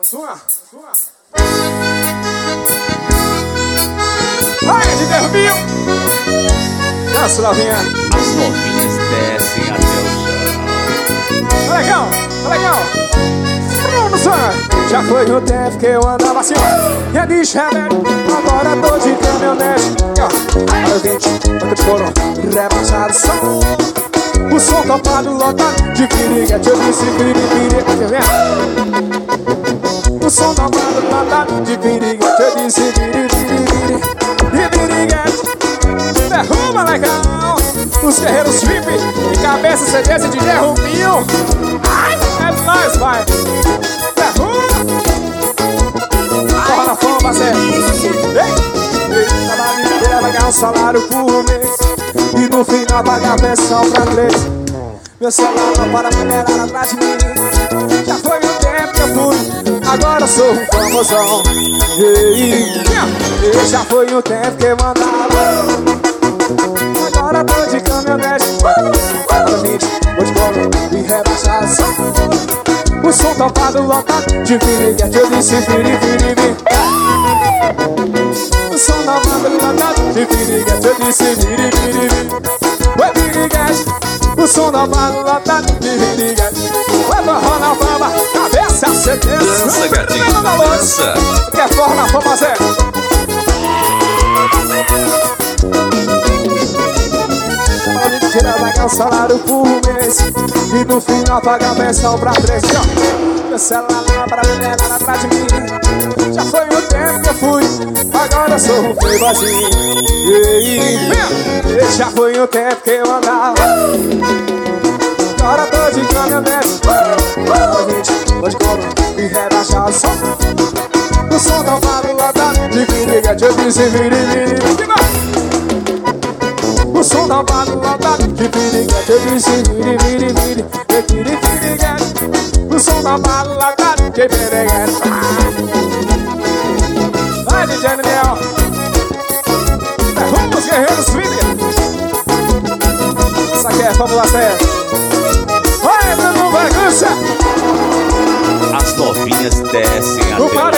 Vai, de derrubinho. Dança, novinha. As novinhas descem até o chão. Tá legal, tá legal. Já foi o tempo que eu andava assim, ó. E de remédio, agora tô de caminhonete. Eu 20, banco de couro, rebaixado som. O som topado, lotado de piriguete. Eu disse piriguete, o som topado, lotado de piriguete. Eu disse piriguete. Derruba, legal. Os guerreiros VIP e cabeça CDS de derrubinho. Ai, é nóis, vai. Porra na fama, Zé. Trabalho vai ganhar um salário por mês e no final pagar pensão pra 3. Meu celular não para mulherada atrás de mim. Já foi o tempo que eu fui, agora sou um famosão. Já foi o tempo que eu andava, agora tô de caminhonete. Vou de colo e rebaixação. O som topado, lotado de piriguete. Eu disse piriguete. O som topado, lotado de piriguete. Eu disse piriguete. Oi, piriguete. O som topado, lotado de piriguete. Vai forró na fama, cabeça CDS. Dança, gatinho, dança. Quer forró na fama, Zé? Vai ganhar um salário por mês e no final pagar pensão pra 3. Meu celular não pra mulher nada atrás de mim. Já foi o tempo que eu fui, agora sou um playboyzinho. Já foi o tempo que eu andava, agora tô de caminhonete. Vou de colo e rebaixar o som. O som topado, lotado de piriguete. Eu disse piriguete. O som topado, lotado de piriguete. Eu disse piriguete. O som topado, lotado de piriguete. Vai, DJ Daniel. Derruba os guerreiros filhos. Isso aqui é Fórmula 7. Vai, Bruno Bagunça. As novinhas descem até o chão.